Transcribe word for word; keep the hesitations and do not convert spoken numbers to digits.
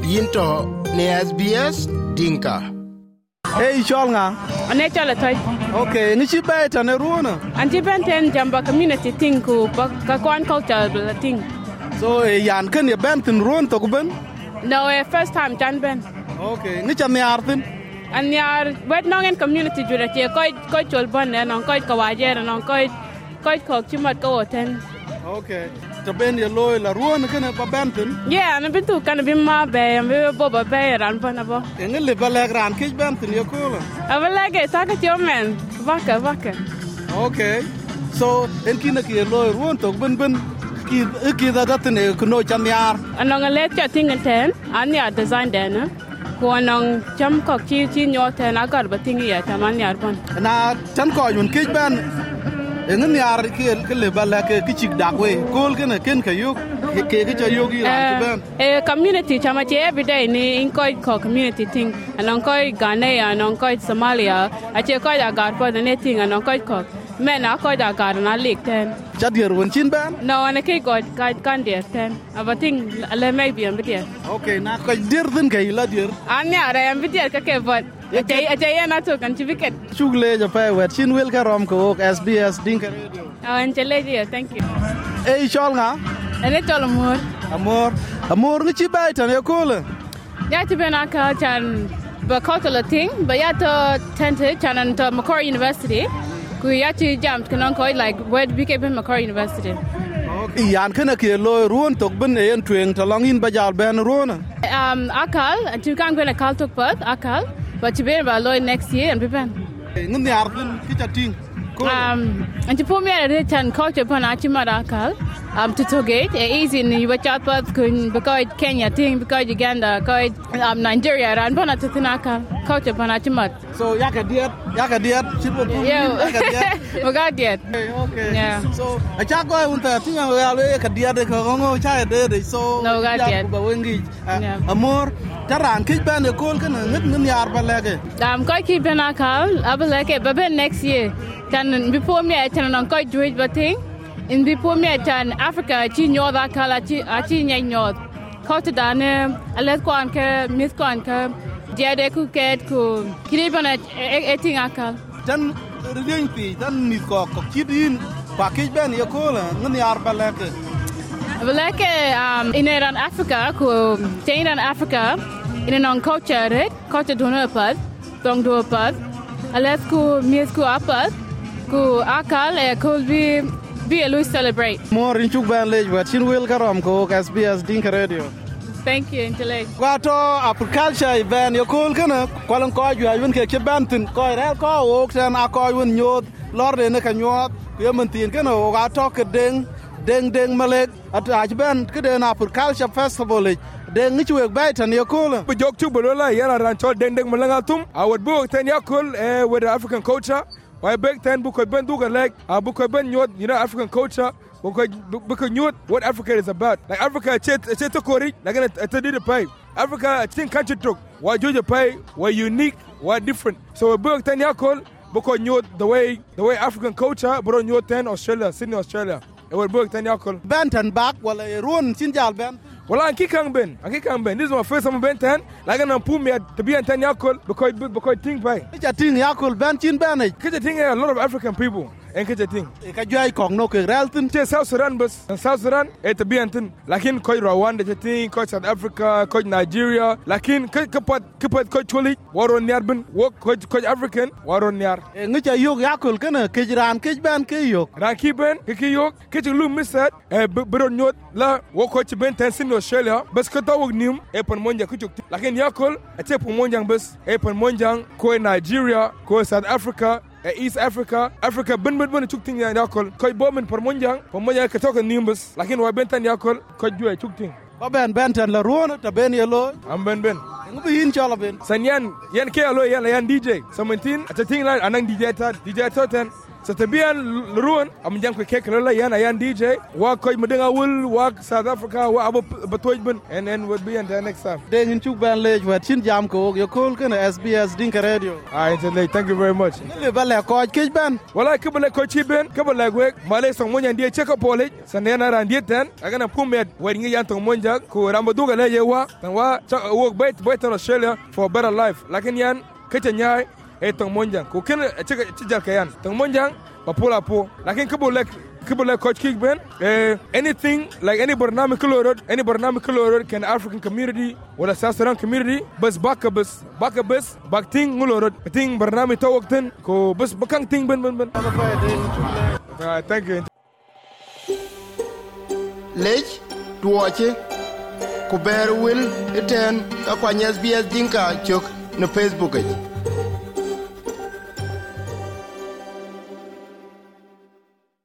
Yinto ne S B S Dinka. Hey, Cholnga. Ane chola toy. Okay, ni chi beta ne ruona. Anti benten jamba community thing ku ka kwan culture la thing. So e yan ken ye bentin ruon to ben? No, eh, first time jan ben. Okay, ni cha me artin. An yar wet nongen community jura che koy koy chol bon ne non koy kawajer non koy koy kok chimat ko ten. Okay. To ben ye loy la ruona ken ba bentin. Yeah, na bitu kan bi ma be am bo ba be ran bon abo. Engel le balag ran kich bentin ye kola. Abalage taka chomen. Vaka vaka. Okay. So en kina ki ye loy ruon to ben ben ki ki da datne kuno cham yar. Anong le cha thing ten an ya design den. Ko anong cham kok chi chi nyoten agar ba thing ya taman yar bon. Na chan ko yun kich ben engin yar ki ke le balag ke kichik dakwe kol ken ken kayuk ke ke cha yogi ran ben. Eh community chama che every day ni in koy ko community thing anong koy Ghanaian anong koy Somalia ache koy agar po the thing anong koy ko men a koy agar na lik ten. Chadier won chin ben? No, ane ke god kan der ten. Aba thing le may be am bidia. Okay, na ko dir din kay la dir. Anya ara am bidia ka ke bot. Ache ache na to kan certificate. Chugle ja pa wet chin wel ka rom ko S B S Dinka Radio. Oh, anchele dia, thank you. Hey, Cholnga. Ane tol amor. Amor, amor ni chi bai tan ye kola. Ya ti ben aka chan ba cultural thing, but ya to tente chan to Macquarie University. Ku ya ti jam kanon koy like where became Macquarie University. Okay, yan kana ke loy ruon tok ben en tweng talong in bajal ben ruona. Um akal, tu kan gwen akal tok pat akal, but ti ben ba loy next year and ben. Ngin yar din ki chating. Um anti po mi ara tan culture pan achi marakal. Um to Togate, e easy ni wachat pat kun because Kenya thing because Uganda, because um Nigeria ran pana tinaka culture pan achi mat. So yaka diet, yaka diet, chipo tu. Yaka diet. Maga diet. Okay. Yeah. So acha ko unta tinga wale ka diet ko ngo cha de so. No ga diet. Ba wengi. Amor taran kich ban e kol kana ngit ngin yar balage. Um koy ki ben akal, abalake ba next year. Tan before me tan on koy juij bating. In before me tan Africa chi nyoda kala chi achi nyay nyod. Kote dane alet ko anke mis ko anke jede ku ket ku kiribana eting akal. Tan rinti tan mis ko ko kidin pa kich ban ye kola ngin yar balage. Balake um in Iran Africa ku chain in Africa in an culture red culture dono pad tong do pad alet ku mis ku apad ku akal e could be be a Louis celebrate. More in chuk ban lej wat chin wel karam ko S B S Dinka Radio. Thank you intellect. Wato agriculture event yo kol kana kwalan ko ju ayun ke ke bantin ko rel ko ok tan akoy won nyot lorde ne ka nyot yo mentin kana o ga to ke deng deng deng malek at ajban ke den agriculture festival deng ni chuek bai tan yo kol bu jok chu bolola yana ran chol deng deng malanga tum I would book ten yakul eh with the African culture. Why back then bukoy ben duga like a bukoy ben nyot you know African culture bukoy bukoy nyot what Africa is about like Africa chet chet to kori like a did the pay Africa think country talk why Georgia pay why unique why different so we back then yakol bukoy nyot the way the way African culture bro nyot ten Australia Sydney Australia it would back then yakol benton back wala ruon sinjal ben. Well, I'm kicking Ben. I'm kicking Ben. This is my first time Ben ten. Like I'm put me to be in ten yakul because because think by. It's a thing yakul Ben chin Ben. Because I think a lot of African people. And because I think. Ka jay kong no ke reltin. Che South Sudan bus. South Sudan et to be in ten. Lakin koi Rwanda I think, koi South Africa, koi Nigeria. Lakin koi kapat kapat koi choli. Waron nyarben. Walk koi koi African. Waron nyar. Ngicha yok yakul kana ke ran ke Ben ke yok. Ran ki Ben ke yok ke lu misat. Eh bro nyot la walk koi Ben ten sin Australia bas ka tawag nim e pan monjang ku juk lakin yakol a te pan monjang bas e pan monjang ko Nigeria ko South Africa e East Africa Africa bin bin bin juk ting ya yakol ko bo men pan monjang pan monjang ka tawag nim bas lakin wa bentan yakol ko juwe juk ting ba ben bentan la ruona ta ben yelo am ben ben ngubi hin chala ben sanyan yan ke alo yan yan D J seventeen at ting la anang D J ta D J toten so to be an ruin am jang ko kek la yan ayan D J wa ko medinga wul wa South Africa wa abo batoyben and then would be until next time de ngin chuk ban lej wat chin jam ko yo kol kana S B S Dinka Radio I thank you very much le bale ko kej ban wala kibale ko chiben kibale gwek male song monja ndie cheka pole sanena randie ten agana pumet weringi yan tong monja ko rambo duga le yewa tan wa work bait bait in Australia for a better life lakin yan kete nyai e tong monja ko ken cheka chijar kayan tong monja ba pola po lakin kibole kibale coach kickben eh anything like any barnamij klorod any barnamij klorod can African community wala South Sudan community bas bakabas bakabas bakting ngulorod ting barnamij tawakten ko bas bakang ting ben ben ben Uh, thank you. Lech tuoche ku ber wil iten ka kwany S B S Dinka chok no Facebook.